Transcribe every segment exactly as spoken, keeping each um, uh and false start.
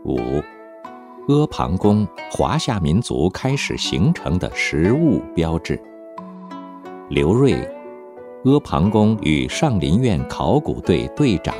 五、阿房宫，华夏民族开始形成的实物标志。刘瑞，阿房宫与上林苑考古队队长。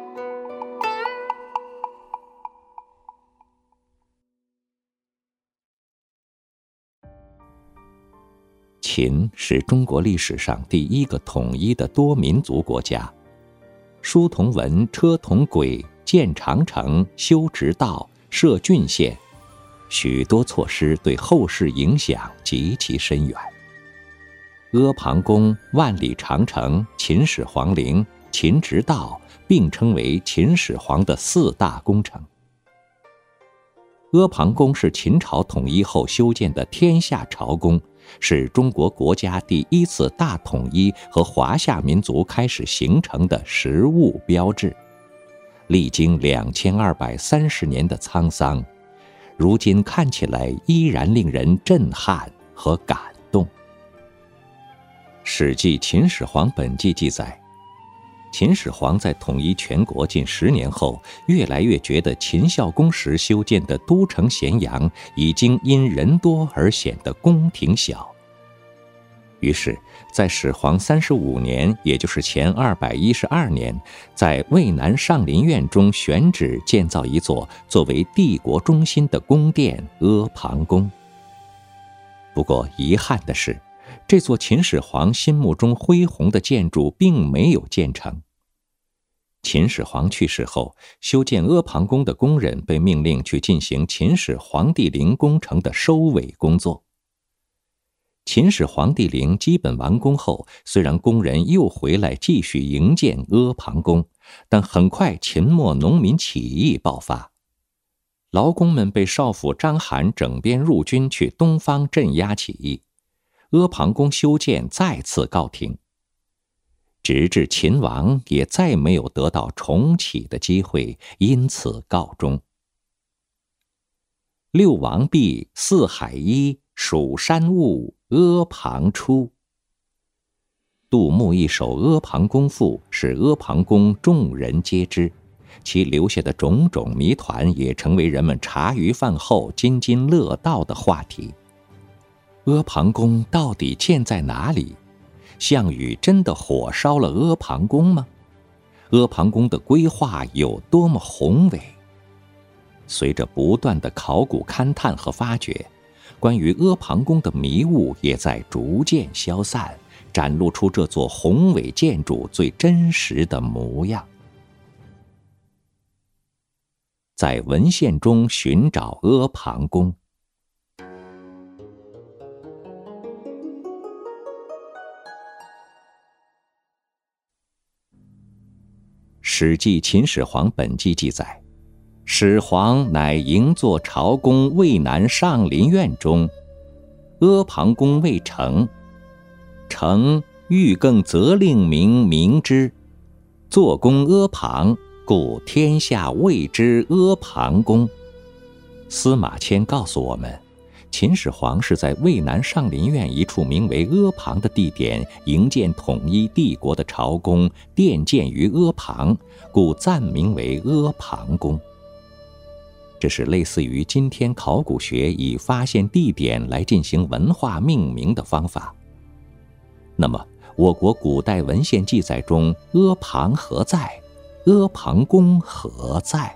秦是中国历史上第一个统一的多民族国家，书同文，车同轨，建长城，修直道，设郡县，许多措施对后世影响极其深远。阿房宫、万里长城、秦始皇陵、秦直道并称为秦始皇的四大工程。阿房宫是秦朝统一后修建的天下朝宫，是中国国家第一次大统一和华夏民族开始形成的实物标志。历经两千二百三十年的沧桑，如今看起来依然令人震撼和感动。《史记·秦始皇本纪》记载，秦始皇在统一全国近十年后，越来越觉得秦孝公时修建的都城咸阳已经因人多而显得宫廷小。于是在始皇三十五年，也就是前二百一十二年，在渭南上林苑中选址建造一座作为帝国中心的宫殿阿房宫。不过遗憾的是，这座秦始皇心目中恢宏的建筑并没有建成。秦始皇去世后，修建阿房宫的工人被命令去进行秦始皇帝陵工程的收尾工作。秦始皇帝陵基本完工后，虽然工人又回来继续营建阿房宫，但很快秦末农民起义爆发，劳工们被少府章邯整编入军去东方镇压起义，阿房宫修建再次告停，直至秦亡也再没有得到重启的机会，因此告终。六王毕，四海一，蜀山兀，阿房出。杜牧一首《阿房宫赋》使阿房宫众人皆知，其留下的种种谜团也成为人们茶余饭后津津乐道的话题。阿房宫到底建在哪里？项羽真的火烧了阿房宫吗？阿房宫的规划有多么宏伟？随着不断的考古勘探和发掘，关于阿房宫的迷雾也在逐渐消散，展露出这座宏伟建筑最真实的模样。在文献中寻找阿房宫。《史记·秦始皇本纪》记载，始皇乃营坐朝宫渭南上林苑中，阿房宫未成，成欲更责令民明之，坐宫阿房，故天下谓之阿房宫。司马迁告诉我们，秦始皇是在渭南上林苑一处名为阿房的地点营建统一帝国的朝宫，殿建于阿房，故暂名为阿房宫。这是类似于今天考古学以发现地点来进行文化命名的方法。那么我国古代文献记载中，阿房何在？阿房宫何在？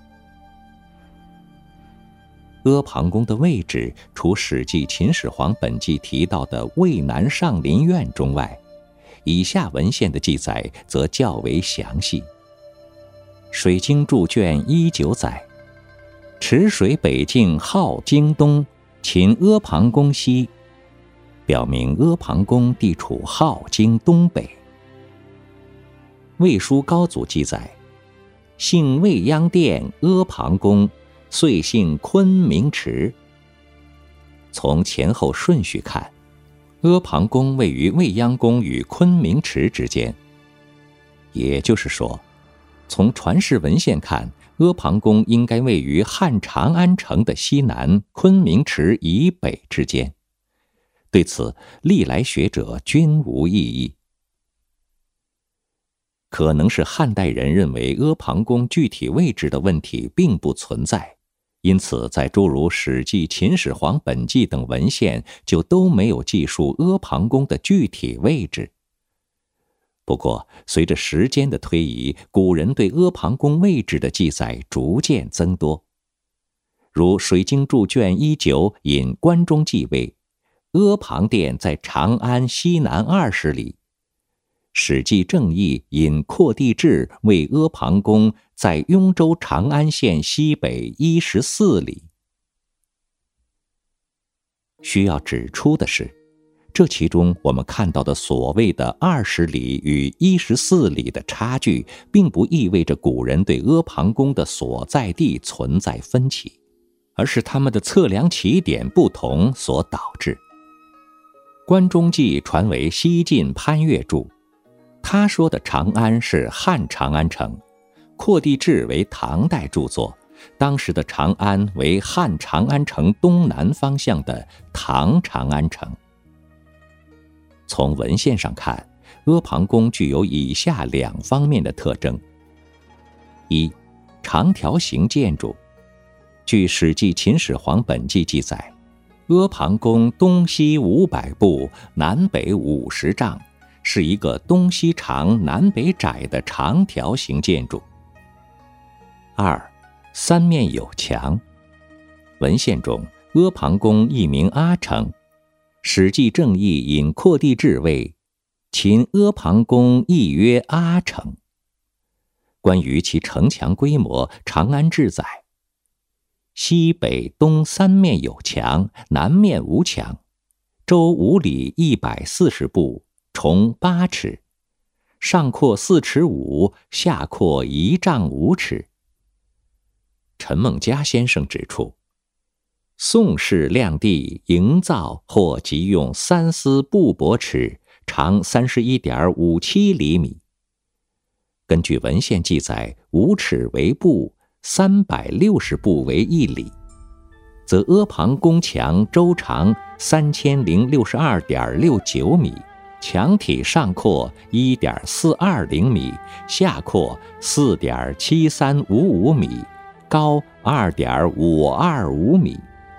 阿房宫的位置，除《史记·秦始皇本纪》提到的渭南上林苑中外，以下文献的记载则较为详细。水经注卷一九载，池水北径号京东，秦阿房宫西，表明阿房宫地处号京东北。魏书高祖记载，姓未央殿阿房宫，遂姓昆明池。从前后顺序看，阿房宫位于未央宫与昆明池之间，也就是说，从传世文献看，阿房宫应该位于汉长安城的西南，昆明池以北之间。对此，历来学者均无异议。可能是汉代人认为阿房宫具体位置的问题并不存在， 因此在诸如《史记》《秦始皇本纪》等文献就都没有记述阿房宫的具体位置。不过，随着时间的推移，古人对阿房宫位置的记载逐渐增多。如《水经注》卷一九引关中记位，阿房殿在长安西南二十里。《史记正义》引扩地志为阿房宫在雍州长安县西北一十四里。需要指出的是，这其中我们看到的所谓的二十里与一十四里的差距，并不意味着古人对阿房宫的所在地存在分歧，而是他们的测量起点不同所导致。关中记传为西晋潘岳著，他说的长安是汉长安城，扩地志为唐代著作，当时的长安为汉长安城东南方向的唐长安城。从文献上看，阿房宫具有以下两方面的特征：一、长条形建筑。据《史记·秦始皇本纪》记载，阿房宫东西五百步，南北五十丈，是一个东西长、南北窄的长条形建筑。二、三面有墙。文献中，阿房宫亦名阿城。《史记正义》引扩地志为秦阿房宫亦曰阿城。关于其城墙规模，长安志载：西北东三面有墙，南面无墙，周五里一百四十步，重八尺，上阔四尺五，下阔一丈五尺。陈梦家先生指出，宋式亮地营造或即用三丝布帛尺，长三十一点五七厘米。根据文献记载，五尺为步，三百六十步为一里，则阿房宫墙周长三千零六十二点六九米，墙体上阔一点四二零米，下阔四点七三五五米，高二点五二五米。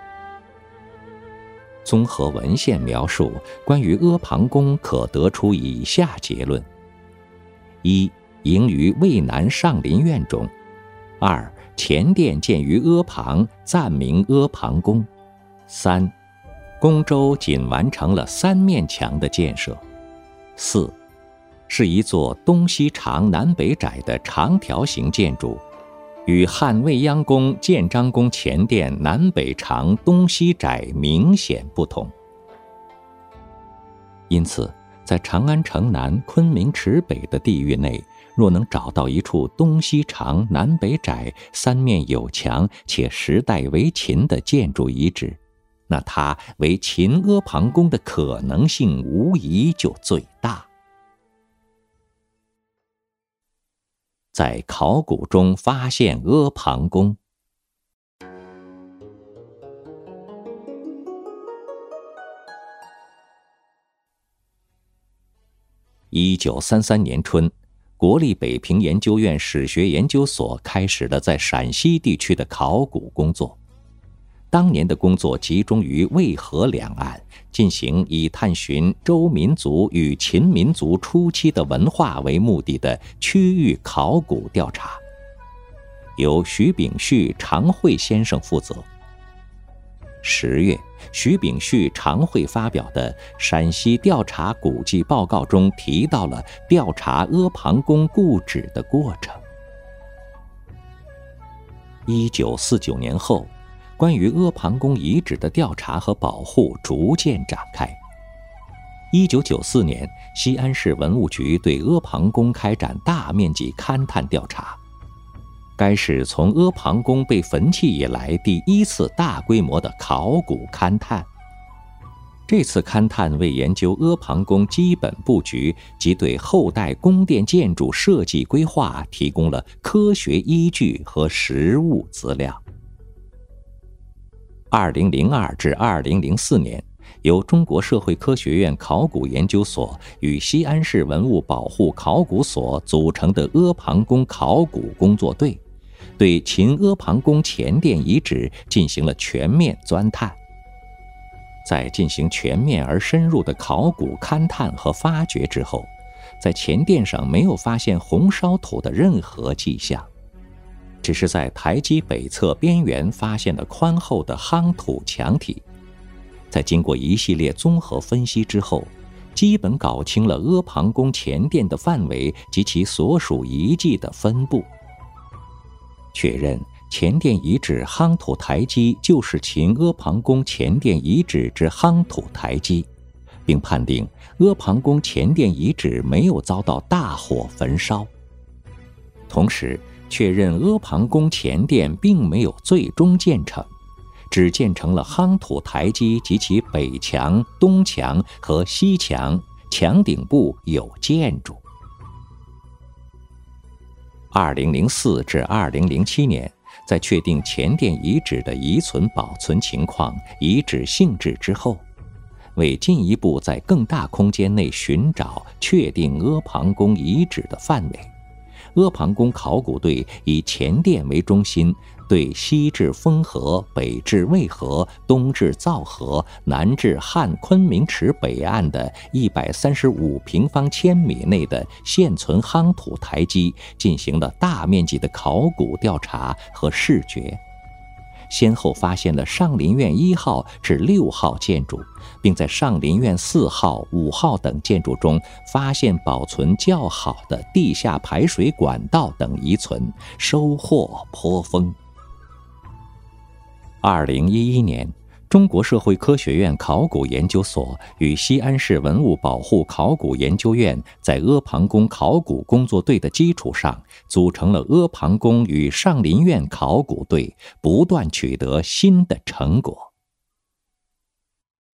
综合文献描述，关于阿房宫可得出以下结论：一、营于渭南上林苑中；二、前殿建于阿房，暂名阿房宫；三、宫周仅完成了三面墙的建设；四、是一座东西长、南北窄的长条形建筑，与汉未央宫、建章宫前殿南北长、东西窄明显不同。因此，在长安城南、昆明池北的地域内，若能找到一处东西长、南北窄、三面有墙且时代为秦的建筑遗址，那它为秦阿房宫的可能性无疑就最大。在考古中发现阿房宫。一九三三年春，国立北平研究院史学研究所开始了在陕西地区的考古工作。当年的工作集中于渭河两岸，进行以探寻周民族与秦民族初期的文化为目的的区域考古调查，由徐秉旭、常惠先生负责。十月，徐秉旭、常惠发表的《陕西调查古迹报告》中提到了调查阿房宫故址的过程。一九四九年后，关于阿房宫遗址的调查和保护逐渐展开。一九九四年，西安市文物局对阿房宫开展大面积勘探调查，该是从阿房宫被焚弃以来第一次大规模的考古勘探。这次勘探为研究阿房宫基本布局及对后代宫殿建筑设计规划提供了科学依据和实物资料。二零零二至二零零四年，由中国社会科学院考古研究所与西安市文物保护考古所组成的阿房宫考古工作队， 对秦阿房宫前殿遗址进行了全面钻探。在进行全面而深入的考古勘探和发掘之后，在前殿上没有发现红烧土的任何迹象，只是在台基北侧边缘发现了宽厚的夯土墙体。在经过一系列综合分析之后，基本搞清了阿房宫前殿的范围及其所属遗迹的分布，确认前殿遗址夯土台基就是秦阿房宫前殿遗址之夯土台基，并判定阿房宫前殿遗址没有遭到大火焚烧。同时确认阿房宫前殿并没有最终建成，只建成了夯土台基及其北墙、东墙和西墙，墙顶部有建筑。二零零四至二零零七年，在确定前殿遗址的遗存保存情况、遗址性质之后，为进一步在更大空间内寻找确定阿房宫遗址的范围，阿房宫考古队以前殿为中心，对西至丰河、北至渭河、东至皂河、南至汉昆明池北岸的一百三十五平方千米内的现存夯土台基进行了大面积的考古调查和视觉，先后发现了上林苑一号至六号建筑，并在上林苑四号、五号等建筑中发现保存较好的地下排水管道等遗存，收获颇丰。二零一一年，中国社会科学院考古研究所与西安市文物保护考古研究院在阿房宫考古工作队的基础上，组成了阿房宫与上林苑考古队，不断取得新的成果。